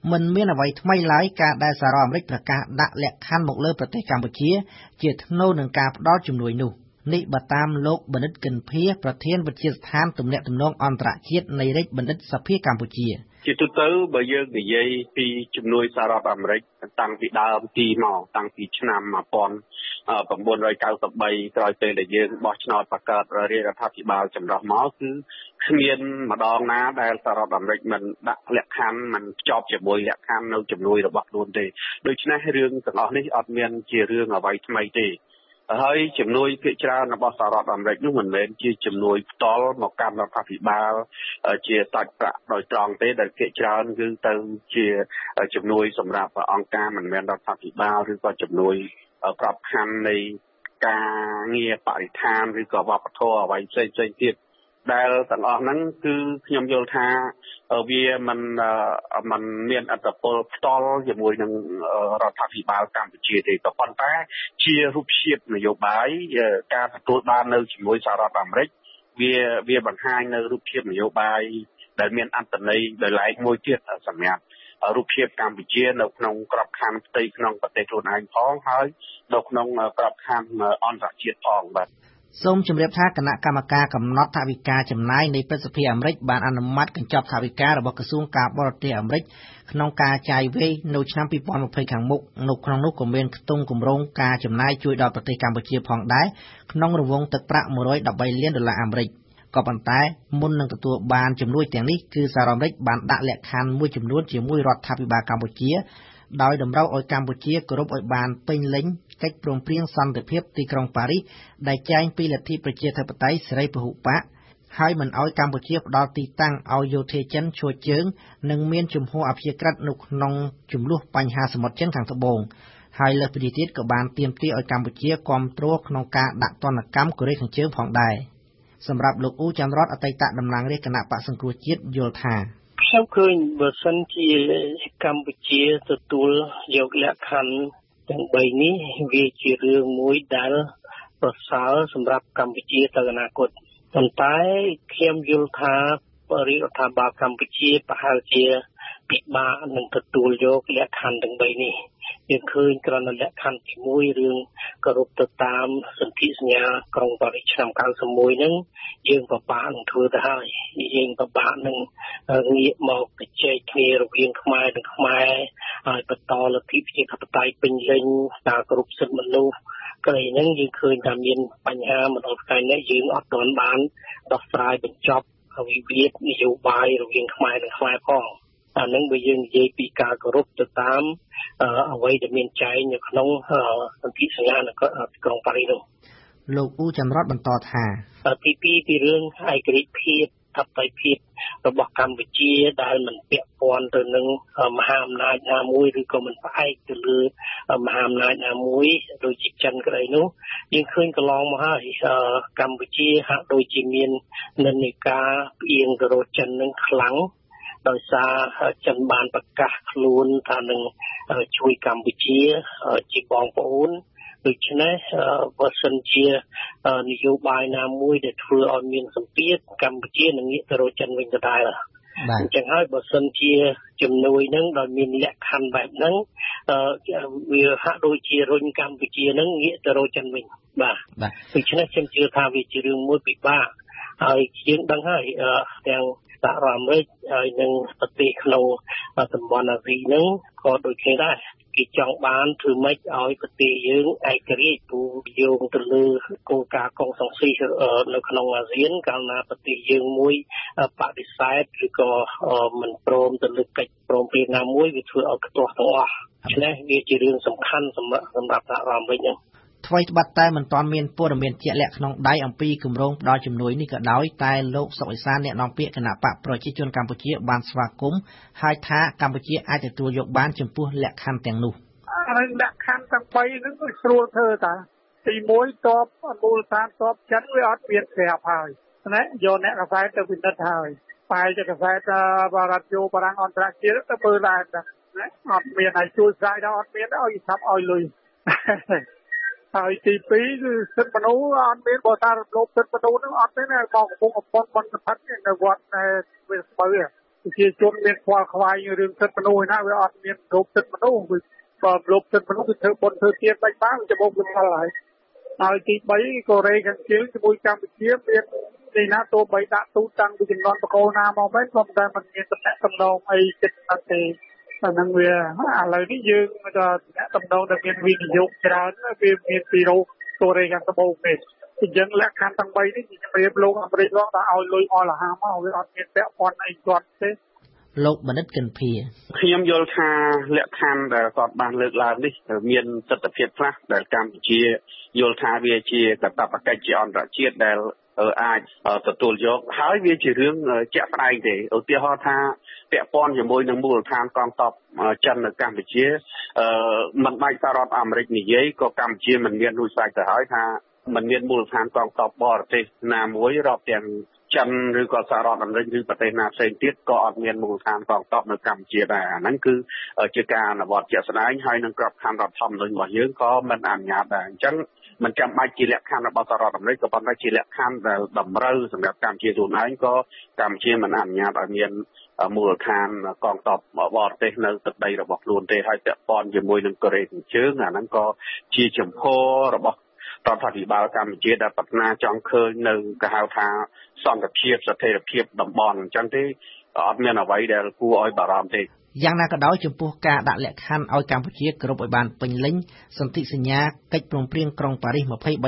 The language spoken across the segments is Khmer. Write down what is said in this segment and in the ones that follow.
មិនមានអ្វីថ្មីឡើយការដែលសហរដ្ឋអាមេរិកប្រកាសដាក់លក្ខខណ្ឌមកលើប្រទេសកម្ពុជាជាថ្នូរនឹងការផ្ដល់ជំនួយនោះនេះបើតាមលោកបណ្ឌិតកិនភៀប្រធានវិទ្យាស្ថានទំនាក់ទំនងអន្តរជាតិនៃរាជបណ្ឌិតសភាកម្ពុជាជាទូទៅបើយើងនិយាយពីជំនួយសហរដ្ឋអាមេរិកតាំងពីដើមទីមកតាំងពីឆ្នាំ1993ក្រោយពេលដែលយើងបោះឆ្នោតបង្កើតរាជរដ្ឋាភិបាលចម្រុះមកគឺគ្មានម្ដងណាដែលសហរដ្ឋអាមេរិកមិនដាក់លក្ខខណ្ឌមិនភ្ជាប់ជាមួយលក្ខខណ្ឌនៅជំនួយរបស់ខ្លួនទេដូច្នេះរឿងទាំងអស់នេះអត់មានជារឿងអ្វីថ្មីទេហើយជំនួយភាគច្រើនរបស់សហរដ្ឋអាមេរិកនោះមិនមែនជាជំនួយផ្ទាល់មកកាន់រដ្ឋាភិបាលជាសាច់ប្រាក់ដោយត្រង់ទេដែលភាគច្រើនគឺទៅជាជំនួយសម្រាប់អង្គការមិនមែនរដ្ឋាភិបាលឬក៏ជំនួយប្របខណ្ឌនៃការងារបរិស្ថានឬក៏វប្បធម៌អ្វីផ្សេងៗទៀតដែលទាំងអស់ហ្នឹងគឺខ្ញុំយល់ថាវាមិនមានអត្តពលផ្ទាល់ជាមួយនឹងរដ្ឋាភិបាលកម្ពុជាទេក៏ប៉ុន្តែជារូបភាពនយោបាយការទទួលបាននៅជាមួយសហរដ្ឋអាមេរិកវាបង្ហាញនៅរូបភាពនយោបាយដែលមានអត្ថន័យដោយឡែកមួយទៀតសម្រាប់រូបភាពកម្ពុជានៅក្នុងក្របខ័ណ្ឌផ្ទៃក្នុងប្រទេសខ្លួនឯងផងហើយនៅក្នុងក្របខ័ណ្ឌអន្តរជាតិផងបាទសូមជម្រាបថាគណៈកម្មការកំណត់ថវិកាចំណាយនៃព្រឹទ្ធសភាអាមេរិកបានអនុម័តកញ្ចប់ថវិការបស់ក្រសួងការបរទេសអាមេរិកក្នុងការចាយវាយនៅឆ្នាំ2020ខាងមុខនៅក្នុងនោះក៏មានខ្ទង់គម្រោងការចំណាយជួយដល់ប្រទេសកម្ពុជាផងដែរក្នុងរង្វង់ទឹកប្រាក់$113លានអាមេរិកក៏ប៉ុន្តែមុននឹងទទួលបានជំនួយទាំងនេះគឺសហរដ្ឋអាមេរិកបានដាក់លក្ខខណ្ឌមួយចំនួនជាមួយរដ្ឋាភិបាលកម្ពុជាដោយតម្រូវឲ្យកម្ពុជាគោរពឲ្យបានពេញលេញកិច្ចព្រមព្រៀងសន្តិភាពទីក្រុងប៉ារីសដែលចែងពីលទ្ធិប្រជាធិបតេយ្យសេរីពហុបកហើយមិនឲ្យកម្ពុជាផ្ដល់ទីតាំងឲ្យយោធាចិនឈរជើងនិងមានជំហរអព្យាក្រឹតនៅក្នុងចំនួនបញ្ហាសមុទ្រចិនខាងត្បូងហើយលើសពីនេះទៀតក៏បានទាមទារឲ្យកម្ពុជាគាំទ្រក្នុងការដាក់ទណ្ឌកម្មកូរ៉េខាងជើងផងដែរសម្រាប់លោកអ៊ូច័ន្ទរតអតីតតំណាងរាស្ត្រគណៈបក្សសង្គ្រោះជាតិយល់ថាខ្ញុំឃើញបើសិនជាកម្ពុជាទទួលយកលក្ខខណ្ឌទាំង3នេះវាជារឿងមួយដែលប្រសើរសម្រាប់កម្ពុជាទៅអនាគតប៉ុន្តែខ្ញុំយល់ថារដ្ឋាភិបាលកម្ពុជាប្រហែលជាពិបាកនឹងទទួលយកលក្ខខណ្ឌទាំង3នេះយើងឃើញក្រណលក្ខខណ្ឌទី1រឿងគោរពទៅតាមសន្ធិសញ្ញាក្រុងប៉ារីសឆ្នាំ91ហ្នឹងយើងពិបាកនឹងធ្វើទៅហើយយើងពិបាកនឹងងាកមកជជែកគ្នារវាងខ្មែរនិងខ្មែរហើយបន្តលទ្ធិប្រជាធិបតេយ្យពេញលេញការគោរពសិទ្ធិមនុស្សកន្លែងហ្នឹងយើងឃើញថាមានបញ្ហាមកដល់ថ្ងៃនេះយើងអត់ទាន់បានដោះស្រាយបញ្ចប់វិវាទនយោបាយរវាងខ្មែរនិងខ្មែរផងអានឹងបើយើងនិយាយពីការគោរពទៅតាមអ្វីដែលមានចែងនៅក្នុងសន្ធិសញ្ញានៅក្រុងប៉ារីសនោះលោកអ៊ូច័ន្ទរតបន្តថាទី2ពីរឿងឯករាជ្យភាពអបិភាពរបស់កម្ពុជាដែលមិនពាក់ព័ន្ធទៅនឹងមហាអំណាចណាមួយឬក៏មិនផ្អែកទៅលើមហាអំណាចណាមួយដូចជាចិនក្តីនោះយើងឃើញកន្លងមកហើយកម្ពុជាហាក់ដូចជាមាននិន្នាការផ្អៀងទៅរកចិននឹងខ្លាំងដោយសារចិនបានប្រកាសខ្លួនថានឹងជួយកម្ពុជាជាបងប្អូនដូច្នេះបើសិនជានយោបាយណាមួយដែលធ្វើឲ្យមានសម្ពាធកម្ពុជានឹងងាកទៅរកចិនវិញដដែលអញ្ចឹងហើយបើសិនជាជំនួយនឹងដោយមានលក្ខខណ្ឌបែបហ្នឹងវាហាក់ដូចជារុញកម្ពុជានឹងងាកទៅរកចិនវិញបាទដូច្នេះខ្ញុំជឿថាវាជារឿងមួយពិបាកហើយយើងដឹងហើយទាំងសហរដ្ឋអាមេរិកហើយនិងប្រទេសក្នុងតំបន់អាស៊ីហ្នឹងក៏ដូចគ្នាដែរគេចង់បានធ្វើម៉េចឲ្យប្រទេសយើងឯករាជ្យទូយោងទៅលើគោលការណ៍កុងសង្ស៊ីនៅក្នុងអាស៊ានកាលណាប្រទេសយើងមួយបដិសេធឬក៏មិនព្រមទៅលើកិច្ចព្រមព្រៀងណាមួយវាធ្វើឲ្យខ្ទាស់ទាំងអស់ដូច្នេះវាជារឿងសំខាន់សម្រាប់សហរដ្ឋអាមេរិកហ្នឹងថ្មីត្បិតតែមិនទាន់មានព័ត៌មានជាក់លាក់ក្នុងដៃអំពីគម្រោងផ្ដល់ជំនួយនេះក៏ដោយតែលោកសុកអេសានអ្នកនាំពាក្យគណៈបកប្រជាជនកម្ពុជាបានស្វាគមន៍ហើយថាកម្ពុជាអាចទទួលយកបានចំពោះលក្ខខណ្ឌទាំងនោះហើយលក្ខខណ្ឌទាំង3ហ្នឹងគឺស្រួលធ្វើតាទី1តបមូលដ្ឋានតបចិនវាអត់មានស្រាប់ហើយណាយកអ្នកកសែតទៅពិនិត្យហើយបែរជាកសែតបារាំងយោបារាំងអន្តរជាតិទៅមើលដែរណាអត់មានឲ្យជួយស្រាយដល់អត់មានឲ្យឆាប់ឲ្យលុយហើយទី2គឺសិទ្ធិមនុស្សអត់មានបើថារំលោភសិទ្ធិមនុស្សនឹងអត់ទេណាបងកំពុងកំប៉ុនបនសផិតនៅវត្តវាស្បើជាជនមានខ្វល់ខ្វាយរឿងសិទ្ធិមនុស្សណាវាអត់មានគ្រប់សិទ្ធិមនុស្សបើគ្រប់សិទ្ធិមនុស្សគឺធ្វើបុណ្យធ្វើទានបាច់បានច្បងលំល់ហើយទី3កូរ៉េខាងជើងជាមួយកម្ពុជាមានទីណាទោះបីដាក់ទូតតាំងពីចំនួនបកគោណាមកវិញក៏តែมันមានតំណែងតំណងអីចិត្តណាស់ទេតែនឹងវាឥឡូវនេះយើងក៏តំណងដែលមានវិនិយោគច្រើនវាមានពីរោកូរ៉េខាងត្បូងនេះអញ្ចឹងលក្ខខណ្ឌទាំង3នេះជំរាបលោកអាមេរិកគាត់ថាឲ្យលុយអស់លហាមកវាអត់មានពាក់ព័ន្ធអីគាត់ទេលោកបណ្ឌិតកិនភីខ្ញុំយល់ថាលក្ខខណ្ឌដែលគាត់បានលើកឡើងនេះមានទស្សនវិជ្ជាខ្លះដែលកម្ពុជាយល់ថាវាជាកាតព្វកិច្ចជាអន្តរជាតិដែលអាចទទួលយកហើយវាជារឿងជាក់ស្ដែងទេឧទាហរណ៍ថាពាក់ព័ន្ធជាមួយនឹងមូលដ្ឋានកងទ័ពចិននៅកម្ពុជាមិនបាច់សហរដ្ឋអាមេរិកនិយាយក៏កម្ពុជាមិនមានរួចស្រេចទៅហើយថាมันមានមូលដ្ឋានកងទ័ពបរទេសណាមួយរាប់ទាំងចិនឬក៏សហរដ្ឋអាមេរិកឬប្រទេសណាផ្សេងទៀតក៏អត់មានមូលដ្ឋានកងទ័ពនៅកម្ពុជាដែរអាហ្នឹងគឺជាការអនុវត្តជាក់ស្ដែងហើយនឹងក្របខ័ណ្ឌរដ្ឋធម្មនុញ្ញរបស់យើងក៏មិនអនុញ្ញាតដែរអញ្ចឹងមិនចាំបាច់ជាលក្ខខណ្ឌរបស់សហរដ្ឋអាមេរិកក៏ប៉ុន្តែជាលក្ខខណ្ឌដែលតម្រូវសម្រាប់កម្ពុជាខ្លួនឯងក៏កម្ពុជាមិនអនុញ្ញាតឲ្យមានមូលដ្ឋានកងទ័ពបរទេសនៅទឹកដីរបស់ខ្លួនទេហើយពាក់ព័ន្ធជាមួយនឹងកូរ៉េខាងជើងអាហ្នឹងក៏ជាចំហរបស់រដ្ឋាភិបាលកម្ពុជាដែលប្រាថ្នាចង់ឃើញនៅគេហៅថាសន្តិភាពស្ថិរភាពតំបន់អញ្ចឹងទេអត់មានអ្វីដែលគួរឲ្យបារម្ភទេយ៉ាងណាក៏ដោយចំពោះការដាក់លក្ខខណ្ឌឲ្យកម្ពុជាគោរពឲ្យបានពេញលេញសន្ធិសញ្ញាកិច្ចព្រមព្រៀងក្រុងប៉ារីស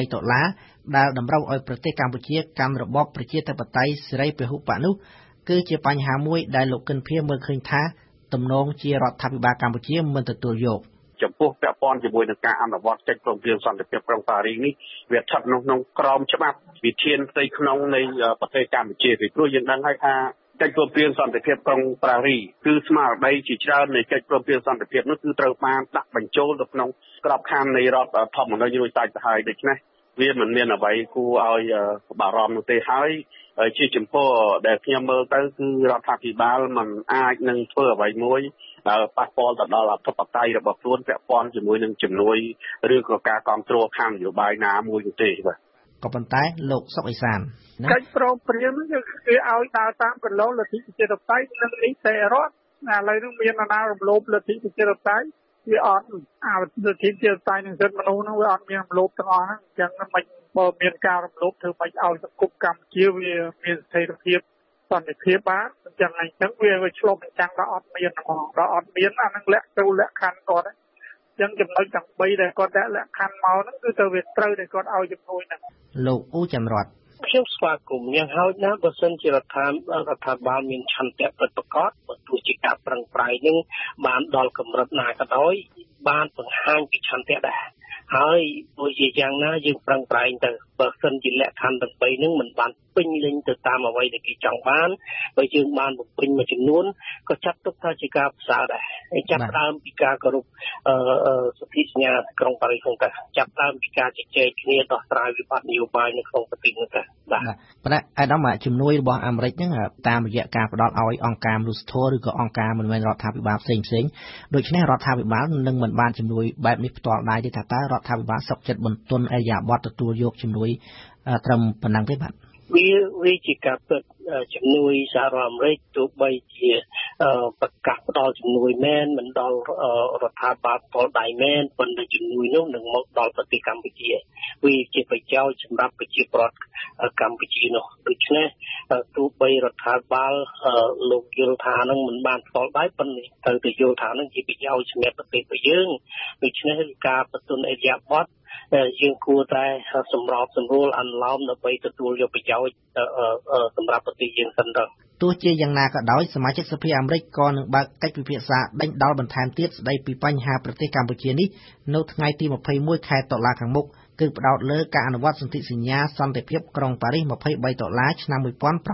$23ដែលតម្រូវឲ្យប្រទេសកម្ពុជាកាន់របបប្រជាធិបតេយ្យសេរីពហុបកនោះគឺជាបញ្ហាមួយដែលលោកគិនភៀមើលឃើញថាទំនងជារដ្ឋាភិបាលកម្ពុជាមិនទទួលយកចំពោះពាក់ព័ន្ធជាមួយនឹងការអនុវត្តកិច្ចព្រមព្រៀងសន្តិភាពក្រុងប៉ារីសនេះវាស្ថិតនៅក្នុងក្រមច្បាប់វិធានផ្ទៃក្នុងនៃប្រទេសកម្ពុជាពីព្រោះយើងដឹងហើយថាកិច្ចព្រមព្រៀងសន្តិភាពក្រុងប៉ារីសគឺស្មារតីជាច្រើននៃកិច្ចព្រមព្រៀងសន្តិភាពនោះគឺត្រូវបានដាក់បញ្ចូលទៅក្នុងក្របខ័ណ្ឌនៃរដ្ឋធម្មនុញ្ញរួចស្រេចទៅហើយដូច្នេះវាមិនមានអ្វីគួរឲ្យបារម្ភនោះទេហើយជាចំពោះដែលខ្ញុំមើលទៅគឺរដ្ឋាភិបាលមិនអាចនឹងធ្វើអ្វីមួយប៉ះពាល់ទៅដល់អធិបតេយ្យរបស់ខ្លួនពាក់ព័ន្ធជាមួយនឹងជំនួយឬក៏ការគ្រប់គ្រងខាងនយោបាយណាមួយទេបាទក៏ប៉ុន្តែលោកសុកអេសានកិច្ចព្រមព្រៀងគឺគេឲ្យដើរតាមគន្លងលទ្ធិប្រជាធិបតេយ្យនិងនីតិរដ្ឋឥឡូវនេះមានអាណារំលោភលទ្ធិប្រជាធិបតេយ្យវាអត់លទ្ធិប្រជាធិបតេយ្យនិងសិទ្ធិមនុស្សនោះវាអត់មានរំលោភទាំងអស់ហ្នឹងអញ្ចឹងមិនបើមានការរំលោភធ្វើមិនឲ្យសង្គមកម្ពុជាវាមានស្ថិរភាពសន្តិភាពបានអញ្ចឹងវាឆ្លុះបញ្ចាំងថាអត់មានហ្មងដល់អត់មានអានឹងលក្ខខណ្ឌគាត់អញ្ចឹងចំណុចទាំង3ដែលគាត់ដាក់លក្ខខណ្ឌមកហ្នឹងគឺទៅវាត្រូវដែលគាត់ឲ្យជំនួយហ្នឹងលោកអ៊ូចាំរតខ្ញុំស្វាគមន៍យ៉ាងហោចណាស់បើសិនជារដ្ឋាភិបាលមានឆន្ទៈពិតប្រាកដបើទោះជាការប្រឹងប្រែងនឹងបានដល់កម្រិតណាក៏ដោយបានបង្ហាញពីឆន្ទៈដែរហើយដូចជាយ៉ាងណាយើងប្រឹងប្រែងទៅបើសិនជាលក្ខខណ្ឌទាំង3ហ្នឹងមិនបានពេញលេញទៅតាមអ្វីដែលគេចង់បានបើយើងបានបំពេញមួយចំនួនក៏ចាត់ទុកថាជាការផ្សើរដែរហើយចាប់ដើមពីការគោរពសន្ធិសញ្ញាក្រុងប៉ារីសហ្នឹងទៅចាប់ដើមពីការជជែកគ្នាដោះស្រាយវិបត្តិនយោបាយនៅក្នុងប្រទេសហ្នឹងទៅបាទប៉ុន្តែអាដាមជំនួយរបស់អាមេរិកហ្នឹងតាមរយៈការផ្ដល់ឲ្យអង្គការមនុស្សធម៌ឬក៏អង្គការមិនមែនរដ្ឋាភិបាលផ្សេងដូច្នេះរដ្ឋាភិបាលនឹងមិនបានជំនួយបែបនេះផ្ទាល់ដែរទេថាតើរដ្ឋាភិបាលសុខចិត្តបន្ទន់អេយ៉ាបតទទួលយកជំនួយត្រឹមប៉ុណ្ណឹងទេបាទវាជាការពិតជំនួយសហរដ្ឋអាមេរិកទោះបីជាប្រកាសផ្ដល់ជំនួយមែនមិនដល់រដ្ឋាភិបាលផ្ទាល់ដៃមែនប៉ុន្តែជំនួយនោះនឹងមកដល់ប្រទេសកម្ពុជាវាជាប្រយោជន៍សម្រាប់ប្រជាពលរដ្ឋកម្ពុជានោះដូច្នេះទោះបីរដ្ឋាភិបាលលោកយល់ថានឹងមិនបានផ្ទាល់ដៃប៉ុន្តែត្រូវតែយល់ថានឹងជាប្រយោជន៍សម្រាប់ប្រទេសរបស់យើងដូច្នេះការបន្ទន់អេយ៉ាបតយើងគួរតែសម្របសម្រួលអនុលោមដើម្បីទទួលយកប្រយោជន៍សម្រាប់ប្រទេសយើងសិនទៅទោះជាយ៉ាងណាក៏ដោយសមាជិកសភាអាមេរិកក៏នឹងបើកកិច្ចពិភាក្សាដេញដោលបន្ថែមទៀតស្ដីពីបញ្ហាប្រទេសកម្ពុជានេះនៅថ្ងៃទី21ខែតុលាខាងមុខគឺផ្ដោតលើការអនុវត្តសន្ធិសញ្ញាសន្តិភាពក្រុងប៉ារីស$23ឆ្នាំ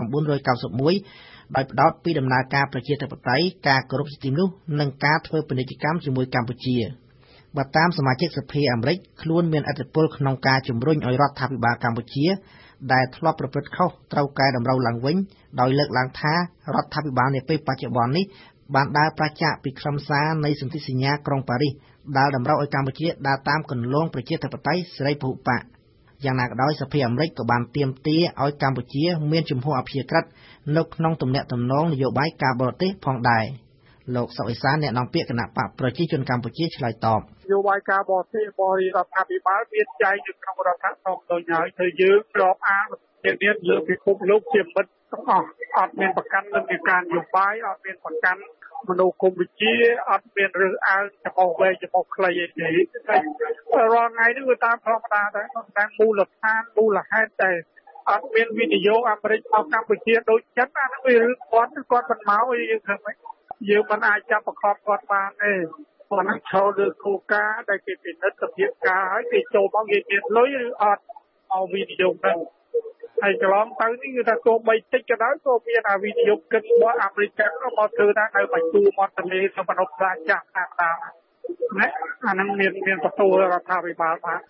1991ដោយផ្ដោតពីដំណើរការប្រជាធិបតេយ្យការគោរពសិទ្ធិមនុស្សនិងការធ្វើពាណិជ្ជកម្មជាមួយកម្ពុជាបើតាមសមាជិកសភាអាមេរិកខ្លួនមានឥទ្ធិពលក្នុងការជំរុញឲ្យរដ្ឋាភិបាលកម្ពុជាដែលធ្លាប់ប្រព្រឹត្តខុសត្រូវកែតម្រូវឡើងវិញដោយលើកឡើងថារដ្ឋាភិបាលនាពេលបច្ចុប្បន្ននេះបានដើរប្រឆាំងពីខ្លឹមសារនៃសន្ធិសញ្ញាក្រុងប៉ារីសដែលតម្រូវឲ្យកម្ពុជាដើរតាមគន្លងប្រជាធិបតេយ្យសេរីពហុបកយ៉ាងណាក៏ដោយសភាអាមេរិកក៏បានទាមទារឲ្យកម្ពុជាមានជំហរអព្យាក្រឹតនៅក្នុងទំនាក់ទំនងនយោបាយការបរទេសផងដែរលោកសុកអេសានអ្នកនាំពាក្យគណៈបកប្រជាជនកម្ពុជាឆ្លើយតបនយោបាយការបរទេសរបស់រដ្ឋាភិបាលមានចែងនៅក្នុងរដ្ឋធម្មនុញ្ញហើយគឺយើងរាប់អានមានលើពិភពលោកជាមិត្តទាំងអស់អត់មានប្រកាន់នឹងការនយោបាយអត់មានប្រកាន់មនោគមវិជ្ជាអត់មានរើសអើងចំហវែងចំហខ្លីអីទេរាល់ថ្ងៃនេះវាតាមធម្មតាតែតាមមូលដ្ឋានមូលហេតុតែអត់មានវិនិយោគអាមេរិកមកកម្ពុជាដូចចិនអានោះវារឿងគាត់មិនមកអីយើងធ្វើម៉េចយើងមិនអាចចាប់ប្រខំគាត់បានទេព្រោះហ្នឹងឈរលើគោលការណ៍ដែលគេពិនិត្យសភាពការហើយគេចូលមកគេមានលុយឬអត់មកវិនិយោគហ្នឹងហើយកន្លងទៅនេះគឺថាទោះបីតិចក៏ដោយក៏មានអាវិនិយោគិនរបស់អាមេរិកមកធ្វើថានៅបញ្ទូមាត់ទន្លេទៅមនុស្សប្រាចាស់តាមណាអាហ្នឹងមានបន្ទូលរដ្ឋាភិបាលបាន